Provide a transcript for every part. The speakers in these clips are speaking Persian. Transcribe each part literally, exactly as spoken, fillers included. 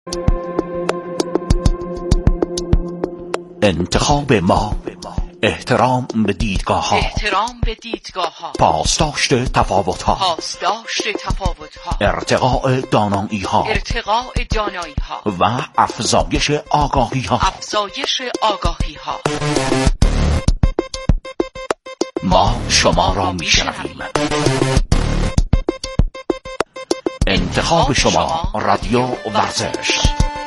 انتخاب ما، احترام به دیدگاه ها، احترام به دیدگاه ها، پاسداشت تفاوت ها، پاسداشت تفاوت ها، ارتقاء دانایی ها، ارتقاء دانایی ها و افزایش آگاهی ها، افزایش آگاهی ها. ما شما را میشنویم. انتخاب شما، رادیو ورزش.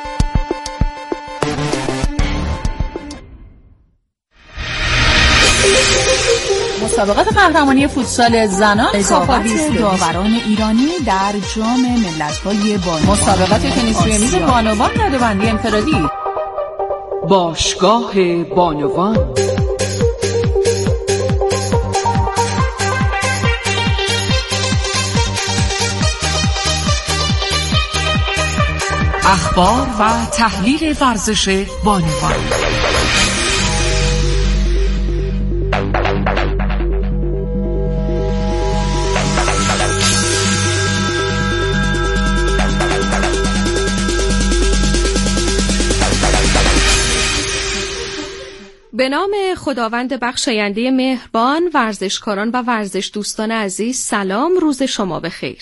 مسابقات قهرمانی فوتسال زنان اضافه داوران ایرانی در جام ملت‌های بانوان. مسابقات تنیس روی میز بانوان رده‌بندی انفرادی. باشگاه بانوان. اخبار و تحلیل ورزش بانوان. به نام خداوند بخشاینده مهربان، ورزشکاران و ورزش دوستان عزیز، سلام، روز شما بخیر.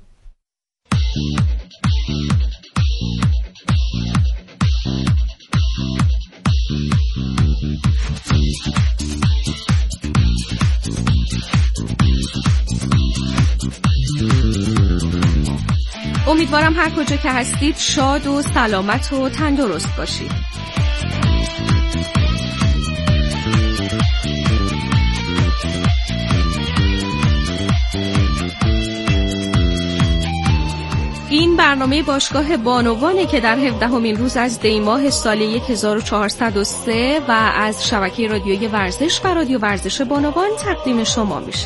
امیدوارم هر کجا که هستید شاد و سلامت و تندرست باشید. این برنامه باشگاه بانوانه که در هفدهمین روز از دی ماه سال هزار و چهارصد و سه و از شبکه رادیویی ورزش و رادیو ورزش بانوان تقدیم شما میشه.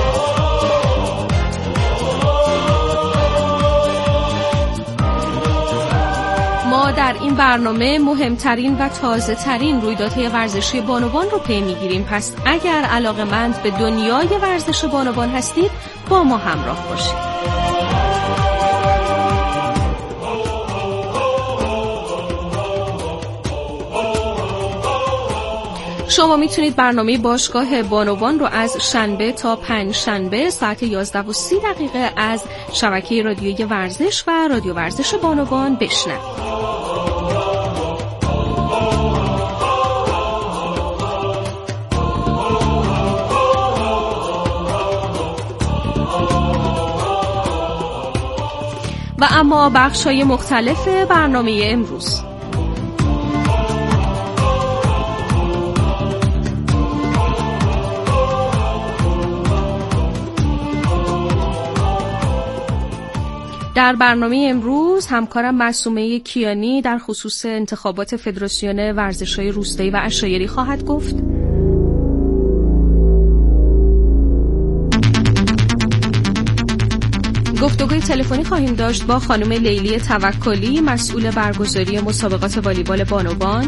ما در این برنامه مهمترین و تازه ترین رویدادهای ورزشی بانوان رو پی میگیریم. پس اگر علاقه‌مند به دنیای ورزش بانوان هستید با ما همراه باشید. شما میتونید برنامه باشگاه بانوان رو از شنبه تا پنج شنبه ساعت یازده و سی دقیقه از شبکه رادیویی ورزش و رادیو ورزش بانوان بشنوید. و اما بخش‌های مختلف برنامه امروز: در برنامه امروز همکارم معصومه کیانی در خصوص انتخابات فدراسیون ورزش‌های روستایی و عشایری خواهد گفت. گفتگوی تلفنی خواهیم داشت با خانم لیلی توکلی، مسئول برگزاری مسابقات والیبال بانوان.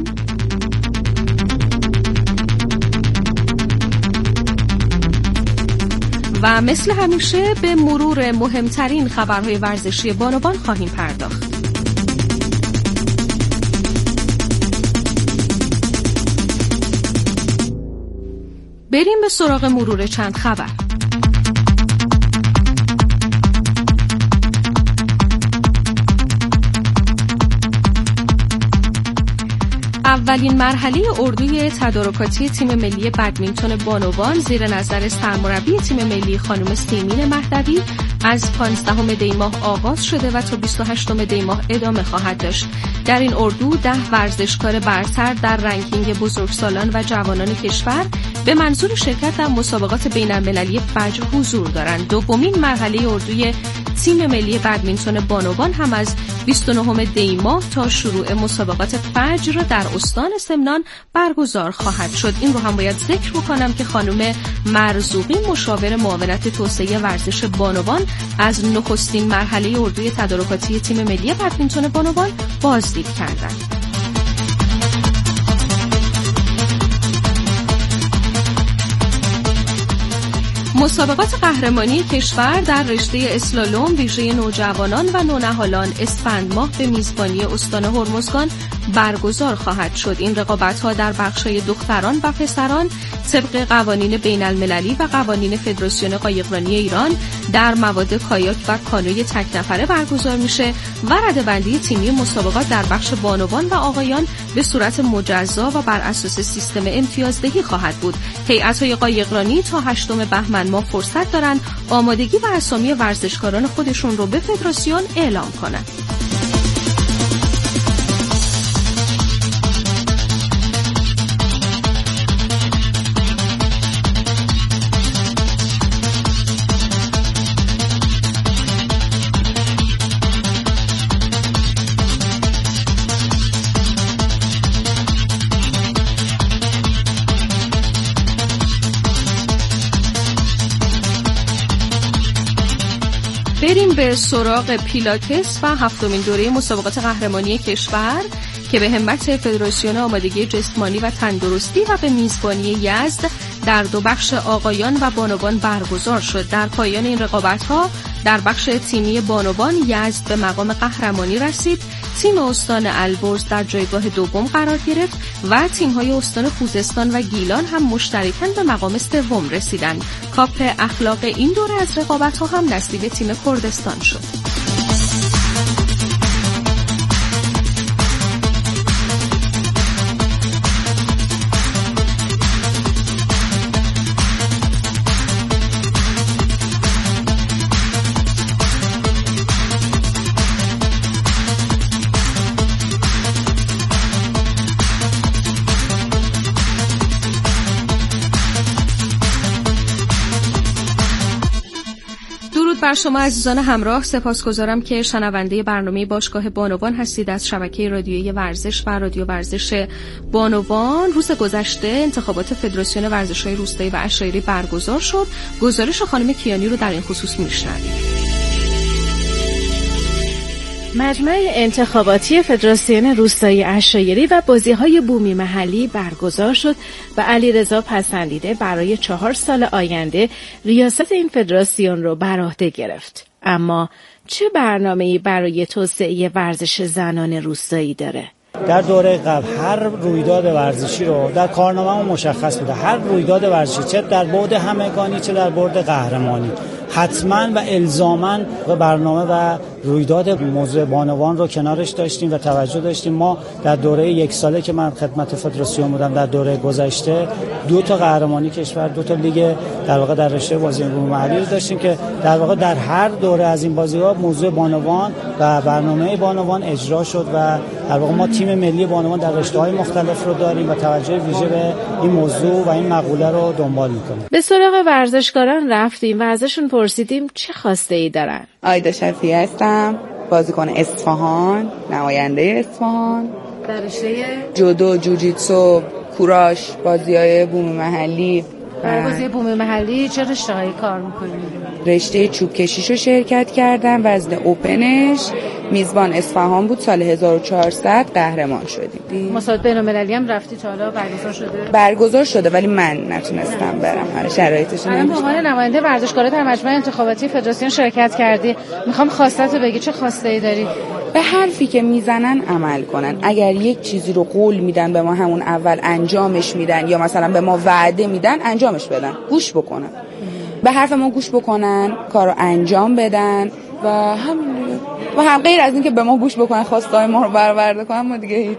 و مثل همیشه به مرور مهمترین خبرهای ورزشی بانوان خواهیم پرداخت. بریم به سراغ مرور چند خبر. اولین مرحله اردوی تدارکاتی تیم ملی بدمینتون بانوان زیر نظر سرمربی تیم ملی خانم سیمین مهدوی از پانزدهم دی ماه آغاز شده و تا بیست و هشتم دی ماه ادامه خواهد داشت. در این اردو ده ورزشکار برتر در رنکینگ بزرگسالان و جوانان کشور به منظور شرکت در مسابقات بین‌المللی فجر حضور دارند. دومین مرحله اردوی تیم ملی بدمینتون بانوان هم از بیست و نهم دی ماه تا شروع مسابقات فجر در استان سمنان برگزار خواهد شد. این رو هم باید ذکر بکنم که خانم مرزوقی، مشاور معاونت توسعه ورزش بانوان، از نخستین مرحله اردوی تدارکاتی تیم ملی بدمینتون بانوان بازدید کردند. مسابقات قهرمانی کشور در رشته اسلالوم ویژه نوجوانان و نونهالان اسفند ماه به میزبانی استان هرمزگان برگزار خواهد شد. این رقابت‌ها در بخش‌های دختران و پسران طبق قوانین بین‌المللی و قوانین فدراسیون قایقرانی ایران در مواد کایاک و کانوی تک نفره برگزار میشه و رده‌بندی تیمی مسابقات در بخش بانوان و آقایان به صورت مجزا و بر اساس سیستم امتیازدهی خواهد بود. هیئت‌های قایقرانی تا هشتم بهمن ماه فرصت دارن آمادگی و اسامی ورزشکاران خودشون رو به فدراسیون اعلام کنند. بریم به سراغ پیلاتس و هفتمین دوره مسابقات قهرمانی کشور که به همت فدراسیون آمادگی جسمانی و تندرستی و به میزبانی یزد در دو بخش آقایان و بانوان برگزار شد. در پایان این رقابت‌ها در بخش تیمی بانوان یزد به مقام قهرمانی رسید. تیم استان البرز در جایگاه دوم قرار گرفت و تیم‌های استان خوزستان و گیلان هم مشترکاً به مقام سوم رسیدند. کاپ اخلاق این دوره از رقابت‌ها هم نصیب تیم کردستان شد. بر شما عزیزان همراه، سپاسگزارم که شنونده برنامه باشگاه بانوان هستید از شبکه رادیویی ورزش و رادیو ورزش بانوان. روز گذشته انتخابات فدراسیون ورزش‌های روستایی و عشایری برگزار شد. گزارش خانم کیانی رو در این خصوص میشنوید. مجمع انتخاباتی فدراسیون روستایی عشایری و بازی‌های بومی محلی برگزار شد و علیرضا پسندیده برای چهار سال آینده ریاست این فدراسیون رو بر عهده گرفت. اما چه برنامه‌ای برای توسعه ورزش زنان روستایی داره؟ در دوره قبل هر رویداد ورزشی رو در کارنامه‌مون مشخص بوده، هر رویداد ورزشی چه در بعد همگانی چه در بعد قهرمانی حتما و الزاما و برنامه و رویداد موضوع بانوان رو کنارش داشتیم و توجه داشتیم. ما در دوره یک ساله که من خدمت فدراسیون بودم در دوره گذشته دو تا قهرمانی کشور، دو تا لیگ در واقع در رشته بازی بومی محلی رو داشتیم که در واقع در هر دوره از این بازی‌ها موضوع بانوان و برنامه بانوان اجرا شد و در واقع ما تیم ملی بانوان در رشته‌های مختلف رو داریم و توجه ویژه به این موضوع و این مقوله رو دنبال می‌کنیم. به سراغ ورزشکاران رفتیم و ازشون پرسیدیم چه خواسته ای دارن. آیدا شفیعی هستم، بازیکن اصفهان، نماینده اصفهان. در رشته جودو، جوجیتسو، کوراش، بازی‌های بومی محلی. برای بازی بومی محلی چه رشته‌هایی کار می‌کنید؟ رشته چوب کشیشو شرکت کردم، وزن اوپنش، میزبان اصفهان بود، سال هزار و چهارصد قهرمان شدیم. مسابقات بین‌المللی هم رفتی تا حالا برگزار شده؟ برگزار شده ولی من نتونستم برم، هر شرایطش نمیشه. به عنوان نماینده ورزشکارا در مجمع انتخاباتی فدراسیون شرکت کردی، میخوام خواستتو بگی، چه خواسته‌ای داری؟ به حرفی که میزنن عمل کنن. اگر یک چیزی رو قول میدن به ما همون اول انجامش میدن یا مثلا به ما وعده میدن انجامش بدن، گوش بکنن. به حرف ما گوش بکنن، کارو انجام بدن و همین دیگه. و هم غیر از این که به ما گوش بکنن، خواستای ما رو برآورده کنن، ما دیگه هیچ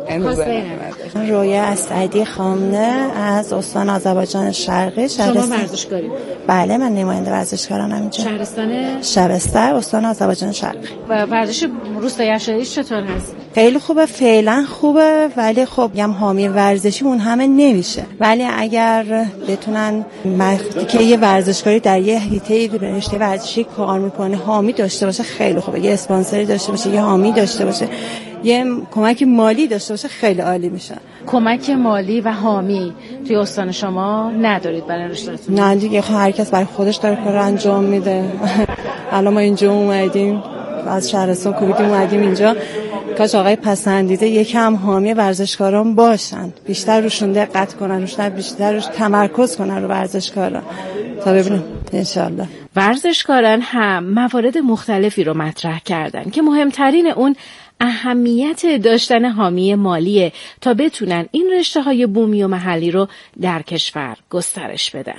رویا اسعدی خامنه از استان آذربایجان شرقی. شما ورزشکاری؟ بله، من نماینده ورزشکارانم اینجا. شهرستان شبستر، استان آذربایجان شرقی. و ورزش روستایی عشایری چطور هست؟ خیلی خوبه، فعلا خوبه، ولی خب میگم حامی ورزشیمون همه نمیشه. ولی اگر بتونن وقتی که یه ورزشکاری در یه حیطه رشته ورزشی کار میکنه حامی داشته باشه خیلی خوبه. یه اسپانسری داشته باشه، یه حامی داشته باشه، یه کمک مالی داشته باشه خیلی عالی میشه. کمک مالی و حامی توی استان شما ندارید برای رشته‌تون؟ نه دیگه، هر کس برای خودش داره کار انجام میده. الان ما اینجا اومدیم از شهرستان کوبیدیم اومدیم اینجا، کاش آقای پسندیده یکم حامی ورزشکاران باشن، بیشتر روشون دقت کنن، روشون بیشتر روش تمرکز کنن رو ورزشکاران تا ببینیم انشالله. ورزشکاران هم موارد مختلفی رو مطرح کردن که مهمترین اون اهمیت داشتن حامی مالیه تا بتونن این رشته‌های بومی و محلی رو در کشور گسترش بدن.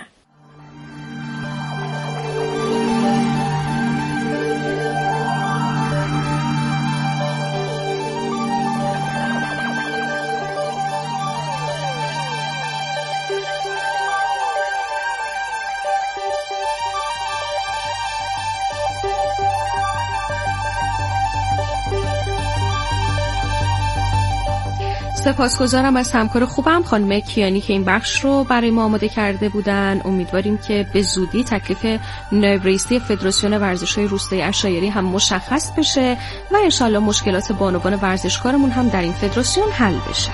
سپاسگزارم از همکار خوبم خانم کیانی که این بخش رو برای ما آماده کرده بودن. امیدواریم که به زودی تکلیف نایب رئیسی فدراسیون ورزش‌های روستایی عشایری هم مشخص بشه و انشالله مشکلات بانوان ورزشکارمون هم در این فدراسیون حل بشه.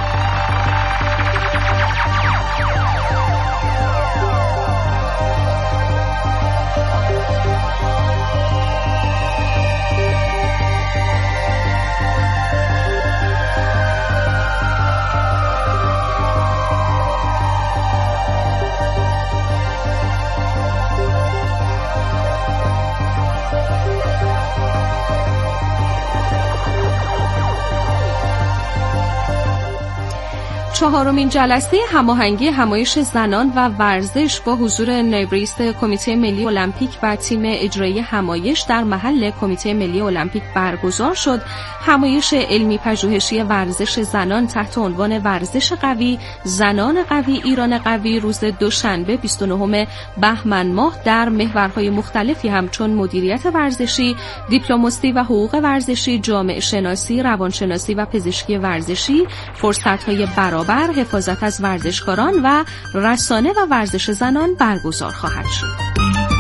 چهارمین جلسه هماهنگی همایش زنان و ورزش با حضور نایب رئیس کمیته ملی المپیک و تیم اجرایی همایش در محل کمیته ملی المپیک برگزار شد. همایش علمی پژوهشی ورزش زنان تحت عنوان ورزش قوی، زنان قوی، ایران قوی روز دوشنبه بیست و نهم بهمن ماه در محورهای مختلفی همچون مدیریت ورزشی، دیپلماسی و حقوق ورزشی، جامعه شناسی، روانشناسی و پزشکی ورزشی، فرصت‌های برابر، حفاظت از ورزشکاران و رسانه و ورزش زنان برگزار خواهد شد.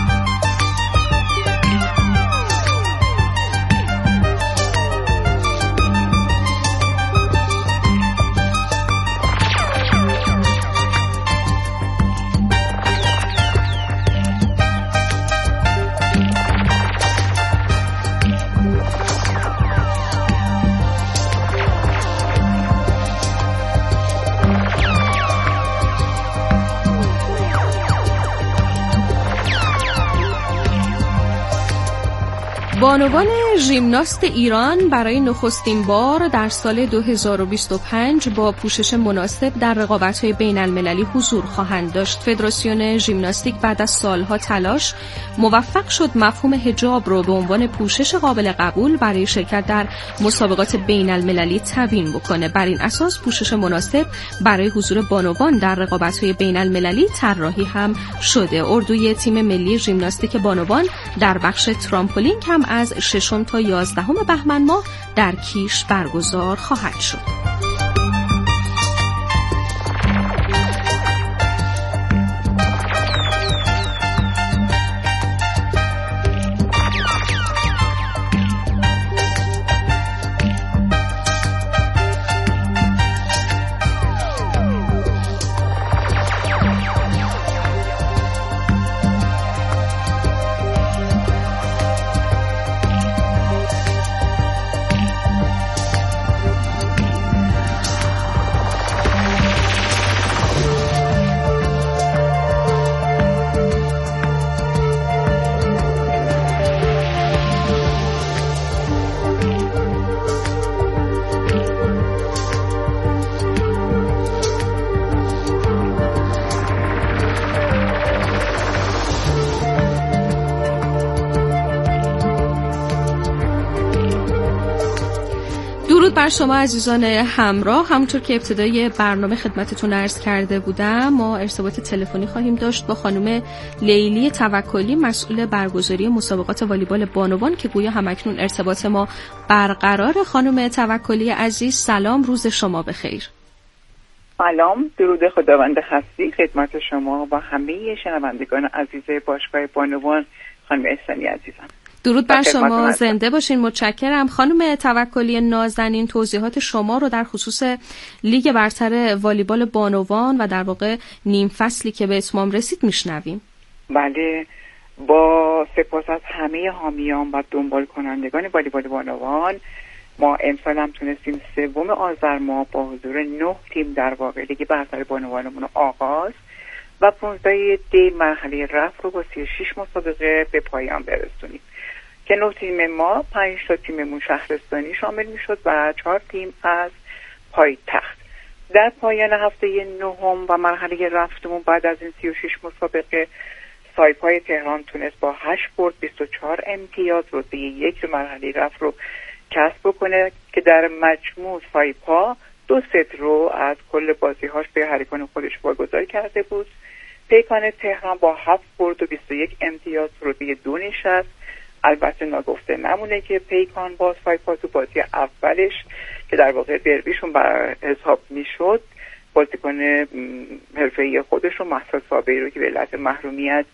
بانوان ژیمناست ایران برای نخستین بار در سال دو هزار و بیست و پنج با پوشش مناسب در رقابت‌های بین‌المللی حضور خواهند داشت. فدراسیون ژیمناستیک بعد از سالها تلاش موفق شد مفهوم حجاب رو به عنوان پوشش قابل قبول برای شرکت در مسابقات بین‌المللی تبیین بکنه. بر این اساس پوشش مناسب برای حضور بانوان در رقابت‌های بین‌المللی طراحی هم شده. اردوی تیم ملی ژیمناستیک بانوان در بخش ترامپولین هم از ششم تا یازدهم بهمن ماه در کیش برگزار خواهد شد. درود بر شما عزیزان همراه. همونطور که ابتدای برنامه خدمتتون عرض کرده بودم، ما ارتباط تلفنی خواهیم داشت با خانم لیلی توکلی، مسئول برگزاری مسابقات والیبال بانوان که گویا همکنون ارتباط ما برقرار. خانم توکلی عزیز سلام، روز شما بخیر. سلام، درود خداوند هستی خدمت شما و همه شنوندگان عزیز باشگاه بانوان. خانم احسانی عزیزم درود بر شما، زنده باشین. متشکرم. خانم توکلی نازنین، توضیحات شما رو در خصوص لیگ برتر والیبال بانوان و در واقع نیم فصلی که به اتمام رسید میشنویم. بله، با سپاس از همه حامیان و دنبال کنندگان والیبال بانوان، ما امسال هم تونستیم سوم آذر ماه با حضور نه تیم در واقع لیگ برتر بانوانمون رو آغاز و پانزده دی مرحله رفت رو با سی و شش مسابقه به پایان برسونیم که نه تیم ما پنج تا تیم شهرستانی شامل میشد و چهار تیم از پایتخت. در پایان هفته نهم و مرحله رفتمون بعد از این سی و شش مسابقه سایپای تهران تونست با هشت برد بیست و چهار امتیاز رتبه یک رو مرحله رفت رو کسب بکنه که در مجموع سایپا دو ست رو از کل بازی‌هاش به حریفان خودش واگذار کرده بود. پیکان تهران با هفت برد و بیست و یک امتیاز رتبه دو نشست. البته ناگفته نمونه که پیکان با سایپا تو بازی اولش که در واقع دربیشون بر حساب میشد بازیکن حرفه‌ای خودش رو مهسا صابری رو که به علت محرومیت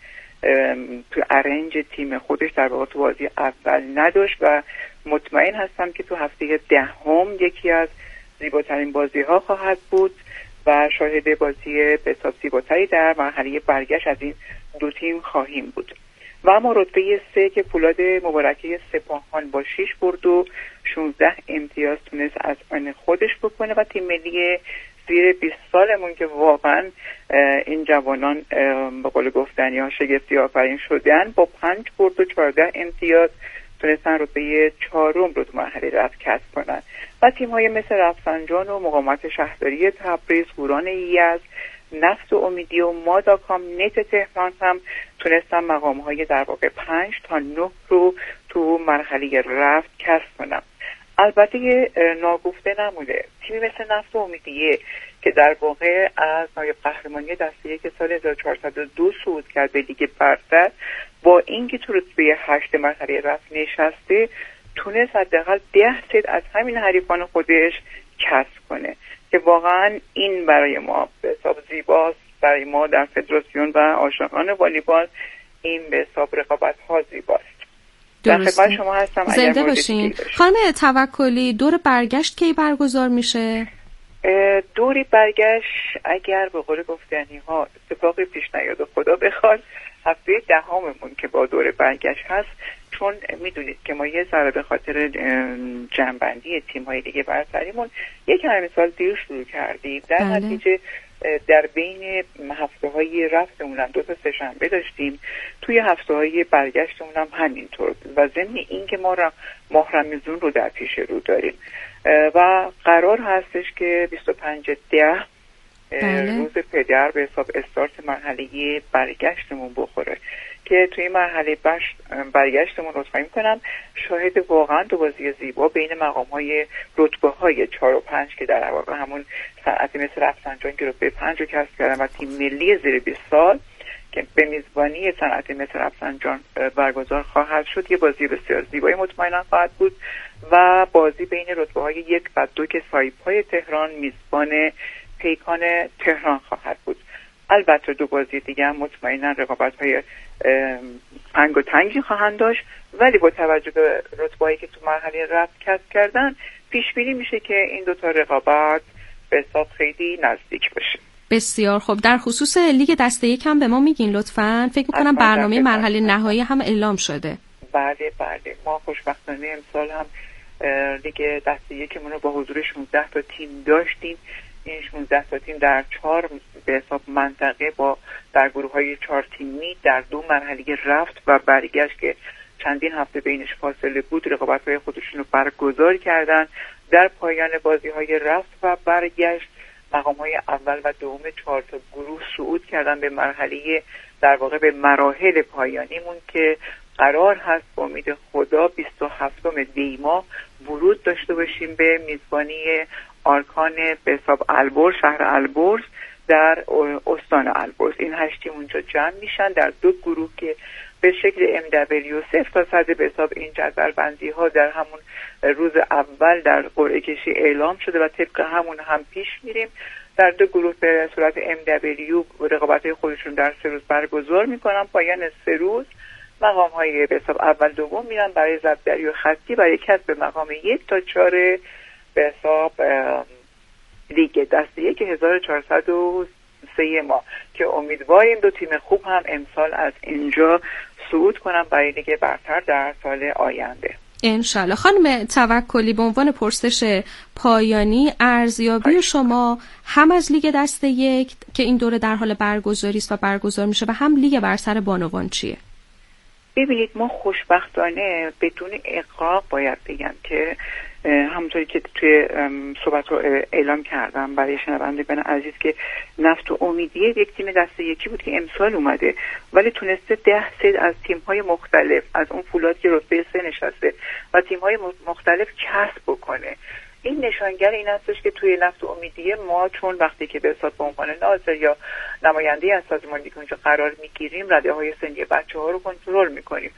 تو ارنج تیم خودش در واقع تو بازی اول نداشت و مطمئن هستم که تو هفته دهم یکی از زیباترین بازی ها خواهد بود و شاهد بازی بسیار زیباتری در مرحله برگشت از این دو تیم خواهیم بود. و اما رتبه سه که فولاد مبارکه سپاهان با شش برد و شانزده امتیاز تونست از آن خودش بکنه و تیم ملی زیر بیست سالمون که واقعا این جوانان به قول گفتنی ها شگفتی آفرین شدن با پنج برد و چهارده امتیاز تونستن رتبه چهارم رو تو مرحله رفت کسب کنن و تیم های مثل رفسنجان و مقاومت شهرداری تبریز، هوران یزد، نفت و امیدی و ماداکام نت تهران هم تونستن مقام های در واقع پنج تا نه رو تو مرحله رفت کسب کنن. البته ناگفته نمونه تیمی مثل نفت و امیدیه که در واقع از نایب قهرمانی دسته یک سال هزار و چهارصد و دو صعود کرد به لیگ برتر با اینکه تو رتبه هشت مرحله رفت نشسته تونست حداقل ده ست از همین حریفان خودش کسب کنه که واقعا این برای ما به حساب زیباست. برای ما در فدراسیون و عاشقان والیبال این به حساب رقابت ها زیباست. در خدمت شما هستم. زنده باشین. خانم توکلی دور برگشت کی برگزار میشه؟ دوری برگشت اگر به قول گفتنی ها اتفاقی پیش نیاد و خدا بخواد هفته دهممون که با دور برگشت هست، چون میدونید که ما یه ذره به خاطر جمع‌بندی تیم‌های دیگه برتریمون یک همین سال دیر شروع کردیم. در بله. نتیجه در بین هفته‌های رفتمون هم دو تا سه شنبه داشتیم، توی هفته‌های برگشتمون هم همینطور و ضمن این که ما را ماه رمضان رو در پیش رو داریم و قرار هستش که بیست و پنج ده بله. روز پدر به حساب استارت مرحله برگشتمون بخوره که توی مرحله برگشتمون رتبه میکنم شاهد واقعا دو بازی زیبا بین مقام‌های رتبه‌های چهار و پنج که در واقع همون صنعتی مثل رفسنجان که رتبه پنج رو کسب کردن و تیم ملی زیر بیست سال که به میزبانی صنعتی مثل رفسنجان برگزار خواهد شد. یه بازی بسیار زیبایی مطمئنا خواهد بود و بازی بین رتبه‌های یک و دو که سایپای تهران میزبان پیکان تهران خواهد بود. البته دو بازی دیگه هم مطمئنا رقابت‌های تنگ و تنگی خواهند داشت، ولی با توجه به رتبه‌ای که تو مرحله رفت کسب کردن پیش بینی میشه که این دو تا رقابت به حساب خیلی نزدیک باشه. بسیار خوب. در خصوص لیگ دسته یک هم به ما میگین لطفاً؟ فکر می‌کنم برنامه مرحله نهایی هم اعلام شده. بله بله ما خوشبختانه امسال هم لیگ دسته یکمون رو با حضور شانزده تا تیم داشتیم. این شانزده تا تیم در چهار به حساب منطقه با در گروه‌های چهار تیمی در دو مرحله رفت و برگشت که چندین هفته بینش فاصله بود رقابت‌های خودشون رو برگزار کردن. در پایان بازی‌های رفت و برگشت مقام‌های اول و دوم چهار تا گروه صعود کردن به مرحله در واقع به مراحل پایانیمون که قرار هست با امید خدا بیست و هفتم دی ماه ورود داشته باشیم به میزبانی آرکان به حساب البرز، شهر البرز در استان البرز. این هشت تیم اونجا جمع میشن در دو گروه که به شکل ام دبلیو صفر تا صد به حساب این جدول بندی ها در همون روز اول در قرعه کشی اعلام شده و طبق همون هم پیش میریم. در دو گروه به صورت ام دبلیو رقابت‌های خودشون در سه روز برگزار میکنن. پایان سه روز مقام های به حساب اول دوم میرن برای ضربدری و خطی برای کسب مقام یک تا چهار به حساب لیگ دسته یک هزار و چهارصد و سه ما که امیدواریم دو تیم خوب هم امسال از اینجا صعود کنن برای لیگ برتر در سال آینده. انشالله. خانم توکلی، به عنوان پرسش پایانی، ارزیابی شما هم از لیگ دسته یک که این دوره در حال برگزاری است و برگزار میشه و هم لیگ برتر بانوان چیه؟ ببینید، ما خوشبختانه بدون اغراق باید بگم که همونطوری که توی صحبت رو اعلام کردم برای شنوندگان عزیز که نفت و امیدیه یک تیم دسته یکی بود که امسال اومده ولی تونسته ده سید از تیم‌های مختلف، از اون فولاد که رتبه سه نشسته و تیم‌های مختلف کسب بکنه. این نشانگر این هستش که توی نفت و امیدیه ما چون وقتی که به حساب به عنوان ناظر یا نماینده از سازمان لیگ اونجا قرار میگیریم، رده‌های سنی بچه‌ها رو کنترل میکنیم.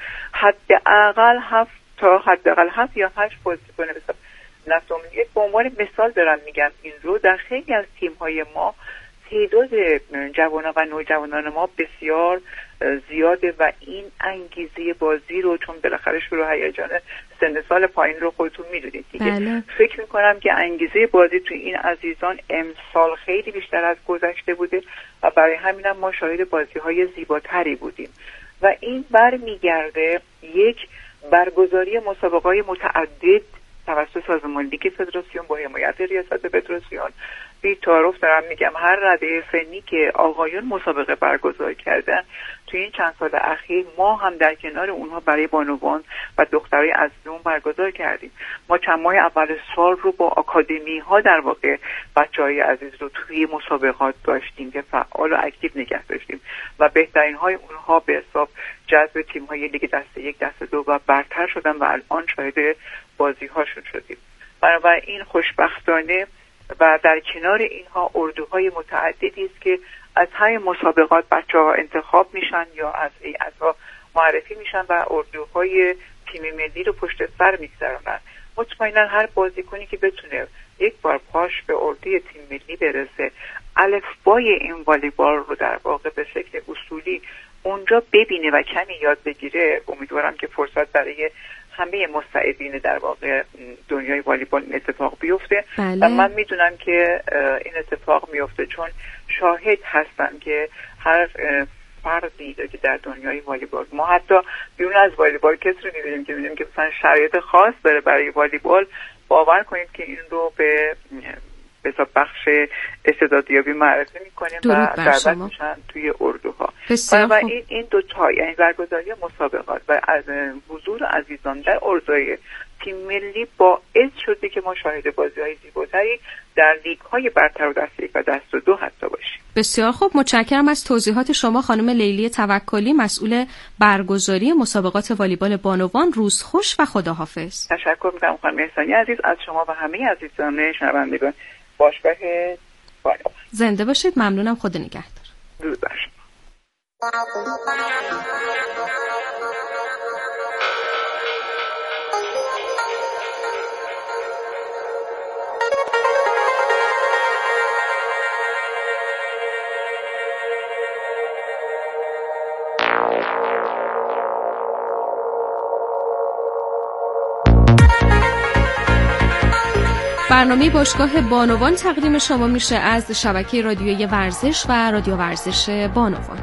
حداقل هفت تا حداقل هفت یا هشت بازیکن به حساب نفت و امیدیه به عنوان مثال دارم میگم این رو، در خیلی از تیم‌های ما تعداد جوانان و نوجوانان ما بسیار زیاده و این انگیزه بازی رو، چون بالاخره شروع هیجان سن سال پایین رو خودتون میدونید دیگه، بله. فکر میکنم که انگیزه بازی توی این عزیزان امسال خیلی بیشتر از گذشته بوده و برای همینم ما شاهد بازی‌های زیباتری بودیم و این برمیگرده یک برگزاری مسابقه‌های متعدد توسط سازمان لیگ فدراسیون با حمایت ریاست فدراسیون. بی تعارف دارم میگم هر رده سنی که آقایون مسابقه برگزار کردن توی این چند سال اخیر ما هم در کنار اونها برای بانوان و دخترای عزیزمون برگزار کردیم. ما چند ماه اول سال رو با آکادمی ها در واقع بچهای عزیز رو توی مسابقات داشتیم که فعال و اکتیو نگه داشتیم و بهترین های اونها به حساب جذب تیم های لیگ دسته یک، دسته دو و برتر شدن و الان شاهد بازی هاشون شدیم. بنابراین خوشبختانه و در کنار اینها اردوهای متعددی است که از همین مسابقات بچه‌ها انتخاب میشن یا از هیئت‌ها معرفی میشن و اردوهای تیم ملی رو پشت سر میگذارن. مطمئنا هر بازیکنی که بتونه یک بار پاش به اردوی تیم ملی برسه، الفبای این والیبال رو در واقع به شکل اصولی اونجا ببینه و کمی یاد بگیره، امیدوارم که فرصت برای همه مستعدین در واقع دنیای والیبال این اتفاق بیفته. بله. و من میدونم که این اتفاق میفته چون شاهد هستم که هر فردی که در دنیای والیبال، ما حتی بیرون از والیبال کسی رو میبینیم که میبینیم که مثلا شرایط خاص داره برای والیبال، باور کنید که این رو به به بخش استعدادیابی معرفی میکنیم و دعوت میشن توی اردوها. و این این دو تا یعنی برگزاری مسابقات و از حضور عزیزان در اردوهای تیم ملی باعث شده که ما شاهد بازی‌های زیباتری در لیگ‌های برتر و دسته یک و دسته دو حتی باشیم. بسیار خوب، متشکرم از توضیحات شما خانم لیلی توکلی، مسئول برگزاری مسابقات والیبال بانوان. روز خوش و خداحافظ. تشکر می‌کنم خانم احسانی عزیز از شما و همه عزیزان شنوندگان باشگاه بانوان. زنده باشید. ممنونم. خدا نگهدار. درود بر شما. برنامه باشگاه بانوان تقدیم شما میشه از شبکه رادیویی ورزش و رادیو ورزش بانوان.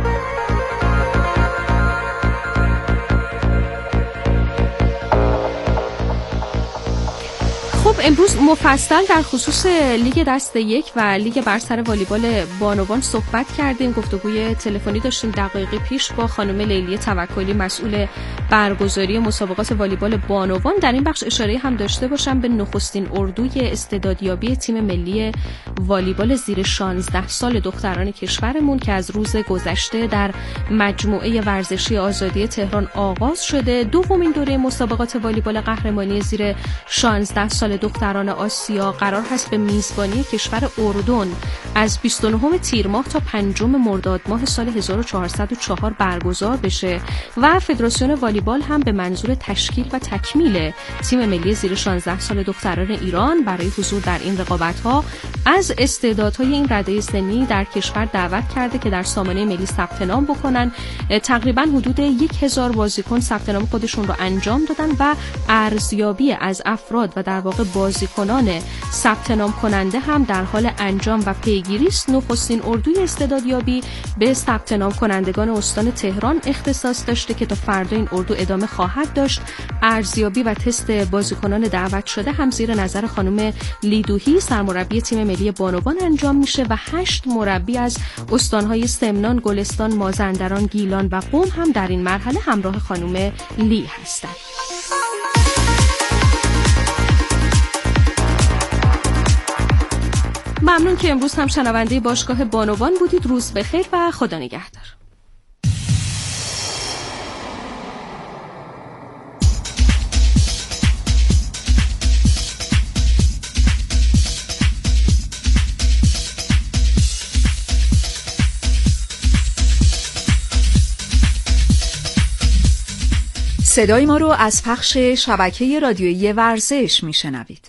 خب امروز مفصل در خصوص لیگ دسته یک و لیگ برتر والیبال بانوان صحبت کردیم. گفتگوی تلفنی داشتیم دقایقی پیش با خانم لیلی توکلی، مسئول برگزاری مسابقات والیبال بانوان. در این بخش اشاره هم داشته باشم به نخستین اردوی استعدادیابی تیم ملی والیبال زیر شانزده سال دختران کشورمون که از روز گذشته در مجموعه ورزشی آزادی تهران آغاز شده. دومین دوره مسابقات والیبال قهرمانی زیر شانزده سال دختران آسیا قرار هست به میزبانی کشور اردن از بیست و نهم تیر ماه تا پنجم مرداد ماه سال هزار و چهارصد و چهار برگزار بشه و فدراسیون والیبال هم به منظور تشکیل و تکمیل تیم ملی زیر شانزده سال دختران ایران برای حضور در این رقابت‌ها از استعدادهای این رده سنی در کشور دعوت کرده که در سامانه ملی ثبت نام بکنن. تقریبا حدود یک هزار بازیکن ثبت نام خودشون رو انجام دادن و ارزیابی از افراد و در واقع بازیکنان ثبت نام کننده هم در حال انجام و پیگیری است. نخستین اردوی استعدادیابی به ثبت نام کنندگان استان تهران اختصاص داشته که تا فردا این اردو ادامه خواهد داشت. ارزیابی و تست بازیکنان دعوت شده هم زیر نظر خانم لیدوهی سرمربی تیم ملی بانوان انجام میشه و هشت مربی از استانهای سمنان، گلستان، مازندران، گیلان و قم هم در این مرحله همراه خانم لی هستند. ممنون که امروز هم شنونده باشگاه بانوان بودید. روز بخیر و خدا نگهدار. صدای ما رو از پخش شبکه رادیویی ورزش میشنوید.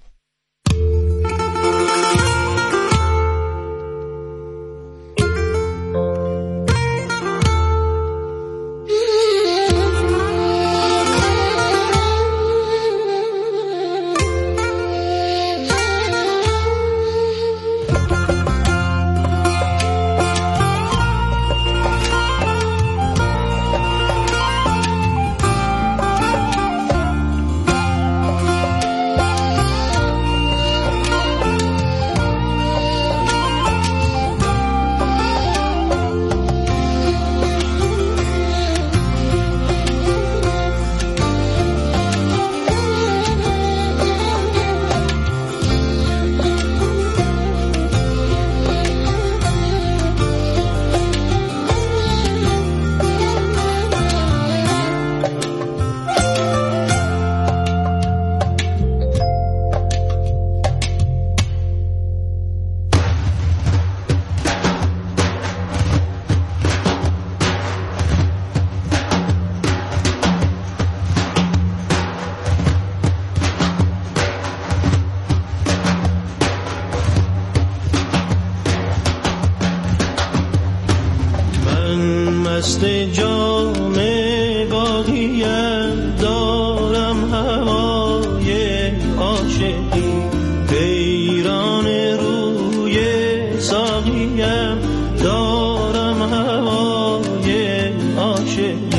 مست جام باقیم دارم هوای عاشقی، حیران روی ساقیم دارم هوای عاشقی.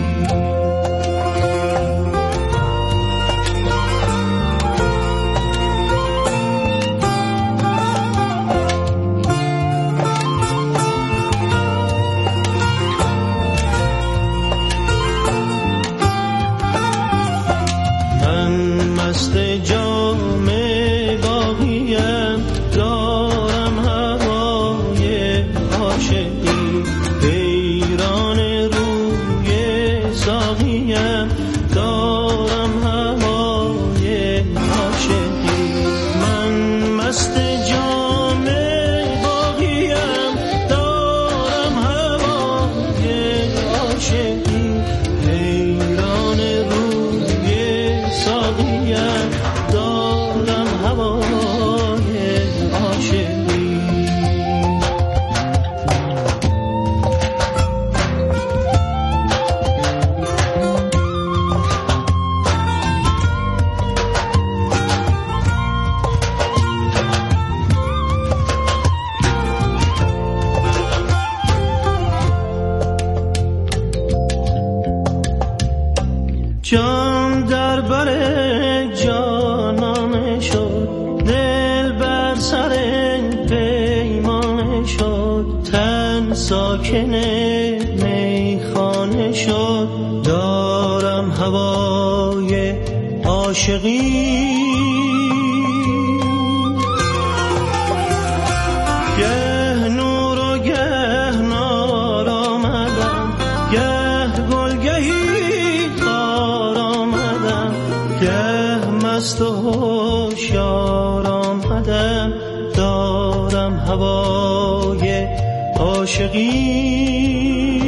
مست جام باقیم دارم هوای عاشقی، حیران روی ساقیم دارم هوای عاشقی. من مست جام باقیم دارم هوای عاشقی، حیران روی ساقیم دارم هوای عاشقی. جان در بر جانانه شد، دل بر سر پیمانه شد، تن ساکن میخانه شد، دارم هوای عاشقی. گه نور و گه نار آمدم، گه گلگهی خار آمدم، گه مست و هوشیار آمدم، دارم هوای عاشقی.